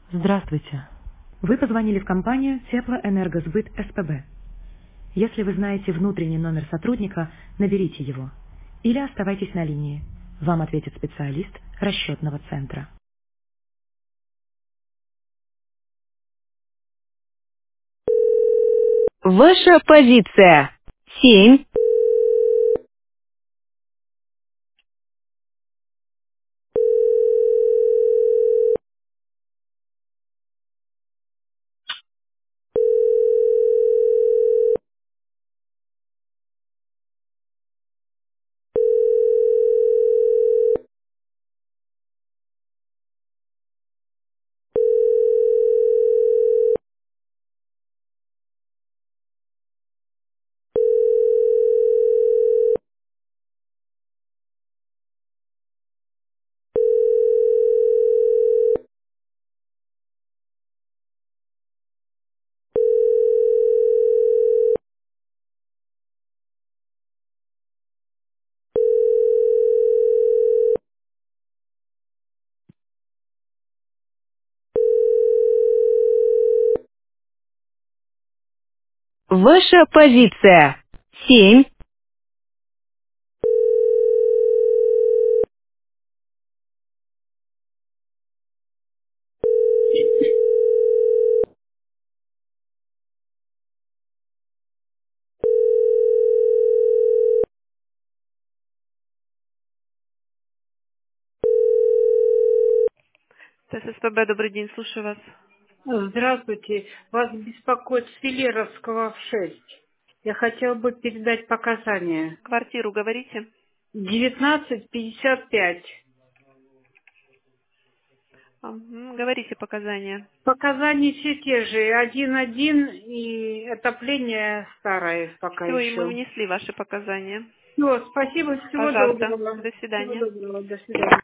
Здравствуйте. Вы позвонили в компанию Теплоэнергосбыт СПБ. Если вы знаете внутренний номер сотрудника, наберите его. Или оставайтесь на линии. Вам ответит специалист расчетного центра. Ваша позиция. 7. Ваша позиция. 7. ТССПБ, добрый день, слушаю вас. Здравствуйте. Вас беспокоит Филеровского в 6. Я хотела бы передать показания. Квартиру говорите? 1955. Говорите показания. Показания все те же. 1.1 и отопление старое пока Все, и мы еще. внесли ваши показания. Все, спасибо, всего Пожалуйста, доброго. до Всего свидания. доброго, до свидания.